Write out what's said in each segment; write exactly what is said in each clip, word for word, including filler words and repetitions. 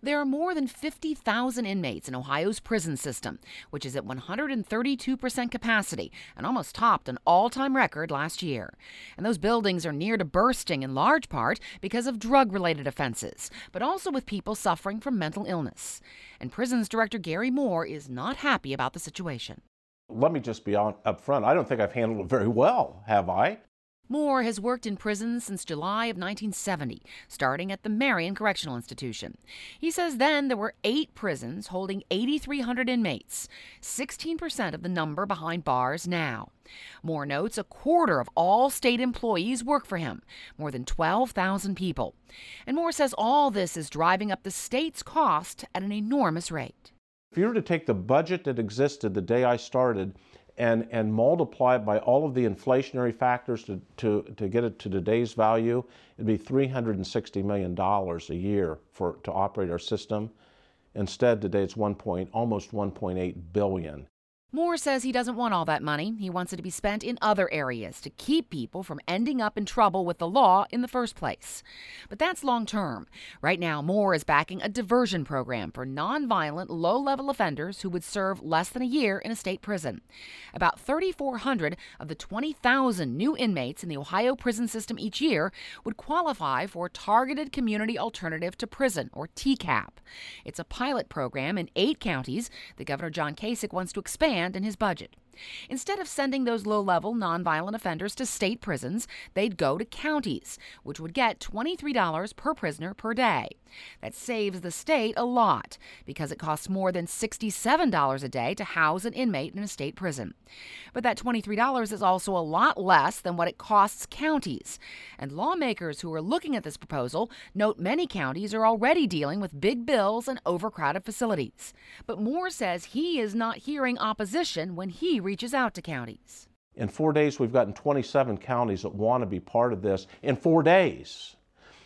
There are more than fifty thousand inmates in Ohio's prison system, which is at one hundred thirty-two percent capacity and almost topped an all-time record last year. And those buildings are near to bursting in large part because of drug-related offenses, but also with people suffering from mental illness. And Prisons Director Gary Moore is not happy about the situation. Let me just be on, up front. I don't think I've handled it very well, have I? Moore has worked in prisons since July of nineteen seventy, starting at the Marion Correctional Institution. He says then there were eight prisons holding eight thousand three hundred inmates, sixteen percent of the number behind bars now. Moore notes a quarter of all state employees work for him, more than twelve thousand people. And Moore says all this is driving up the state's cost at an enormous rate. If you were to take the budget that existed the day I started and, and multiply it by all of the inflationary factors to, to, to get it to today's value, it'd be three hundred sixty million dollars a year for, to operate our system. Instead, today it's one point, almost one point eight billion dollars. Moore says he doesn't want all that money. He wants it to be spent in other areas to keep people from ending up in trouble with the law in the first place. But that's long term. Right now, Moore is backing a diversion program for nonviolent, low-level offenders who would serve less than a year in a state prison. About three thousand four hundred of the twenty thousand new inmates in the Ohio prison system each year would qualify for Targeted Community Alternative to Prison, or T CAP. It's a pilot program in eight counties that Governor John Kasich wants to expand in his budget. Instead of sending those low-level, nonviolent offenders to state prisons, they'd go to counties, which would get twenty-three dollars per prisoner per day. That saves the state a lot, because it costs more than sixty-seven dollars a day to house an inmate in a state prison. But that twenty-three dollars is also a lot less than what it costs counties. And lawmakers who are looking at this proposal note many counties are already dealing with big bills and overcrowded facilities. But Moore says he is not hearing opposition when he reaches out to counties. In four days, we've gotten twenty-seven counties that want to be part of this. In four days.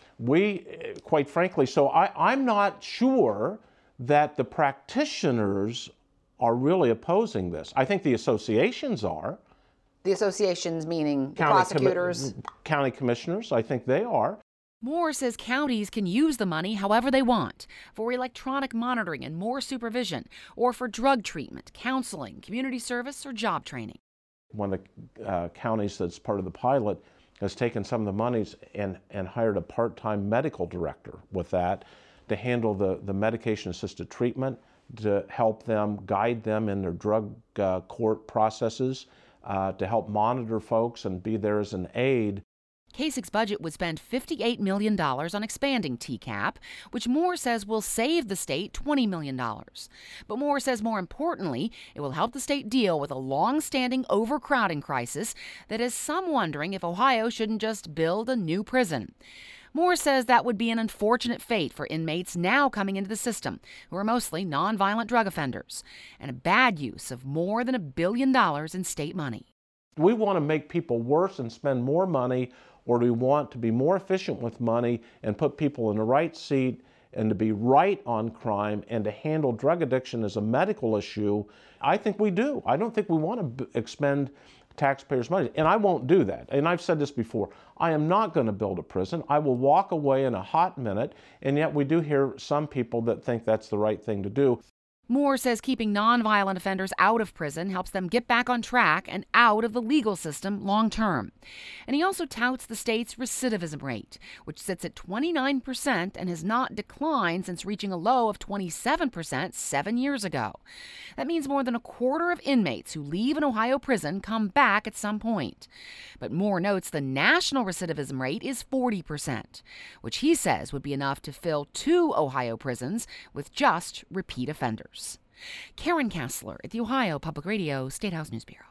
We, quite frankly, so I, I'm not sure that the practitioners are really opposing this. I think the associations are. The associations meaning the County prosecutors? commi- county commissioners, I think they are. Moore says counties can use the money however they want, for electronic monitoring and more supervision, or for drug treatment, counseling, community service, or job training. One of the uh, counties that's part of the pilot has taken some of the monies and, and hired a part-time medical director with that to handle the, the medication-assisted treatment, to help them, guide them in their drug uh, court processes, uh, to help monitor folks and be there as an aid. Kasich's budget would spend fifty-eight million dollars on expanding T CAP, which Moore says will save the state twenty million dollars. But Moore says more importantly, it will help the state deal with a long-standing overcrowding crisis that has some wondering if Ohio shouldn't just build a new prison. Moore says that would be an unfortunate fate for inmates now coming into the system, who are mostly nonviolent drug offenders, and a bad use of more than a billion dollars in state money. Do we want to make people worse and spend more money, or do we want to be more efficient with money and put people in the right seat and to be right on crime and to handle drug addiction as a medical issue? I think we do. I don't think we want to b- expend taxpayers' money, and I won't do that. And I've said this before. I am not going to build a prison. I will walk away in a hot minute, and yet we do hear some people that think that's the right thing to do. Moore says keeping nonviolent offenders out of prison helps them get back on track and out of the legal system long term. And he also touts the state's recidivism rate, which sits at twenty-nine percent and has not declined since reaching a low of twenty-seven percent seven years ago. That means more than a quarter of inmates who leave an Ohio prison come back at some point. But Moore notes the national recidivism rate is forty percent, which he says would be enough to fill two Ohio prisons with just repeat offenders. Karen Kassler at the Ohio Public Radio State House News Bureau.